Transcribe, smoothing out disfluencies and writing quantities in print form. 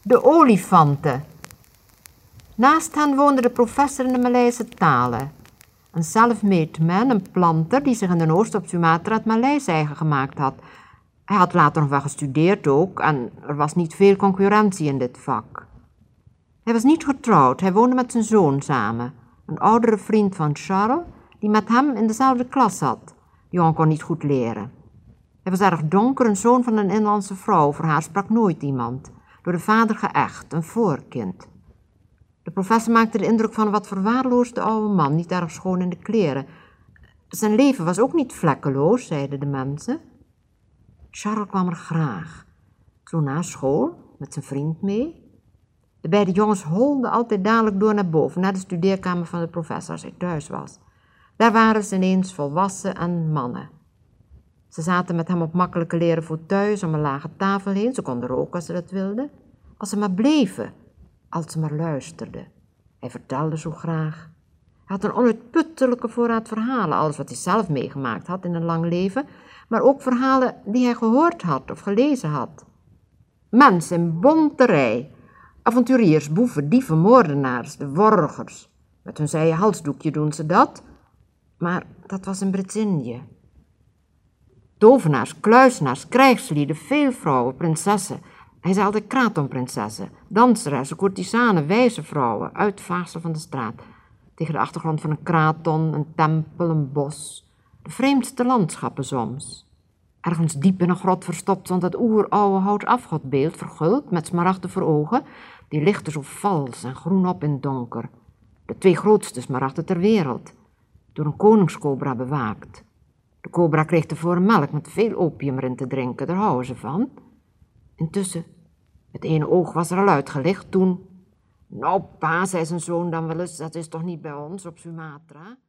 De olifanten. Naast hen woonde de professor in de Maleise talen. Een self-made man, een planter die zich in de oosten op Sumatra het Maleis eigen gemaakt had. Hij had later nog wel gestudeerd ook en er was niet veel concurrentie in dit vak. Hij was niet getrouwd, hij woonde met zijn zoon samen. Een oudere vriend van Charles, die met hem in dezelfde klas zat. De jongen kon niet goed leren. Hij was erg donker, een zoon van een inlandse vrouw. Voor haar sprak nooit iemand. Door de vader geëcht, een voorkind. De professor maakte de indruk van een wat verwaarloosde oude man, niet erg schoon in de kleren. Zijn leven was ook niet vlekkeloos, zeiden de mensen. Charles kwam er graag. Zo na school, met zijn vriend mee. De beide jongens holden altijd dadelijk door naar boven, naar de studeerkamer van de professor als hij thuis was. Daar waren ze ineens volwassen en mannen. Ze zaten met hem op makkelijke leren fauteuils om een lage tafel heen. Ze konden roken als ze dat wilden. Als ze maar bleven, als ze maar luisterden. Hij vertelde zo graag. Hij had een onuitputtelijke voorraad verhalen, alles wat hij zelf meegemaakt had in een lang leven, maar ook verhalen die hij gehoord had of gelezen had. Mensen in bonte rij, avonturiers, boeven, dieven, moordenaars, de worgers. Met hun zijen halsdoekje doen ze dat, maar dat was in Brits-Indië. Tovenaars, kluisenaars, krijgslieden, veel vrouwen, prinsessen. Hij zei altijd kratonprinsessen, danseressen, courtisanen, wijze vrouwen, uitvaagsel van de straat. Tegen de achtergrond van een kraton, een tempel, een bos. De vreemdste landschappen soms. Ergens diep in een grot verstopt stond het oeroude houtafgodbeeld, verguld met smaragden voor ogen. Die lichtte zo vals en groen op in het donker. De 2 grootste smaragden ter wereld. Door een koningscobra bewaakt. De cobra kreeg tevoren melk met veel opium erin te drinken, daar houden ze van. Intussen, het ene oog was er al uitgelicht toen... Nou pa, zei zijn zoon dan wel eens, dat is toch niet bij ons op Sumatra?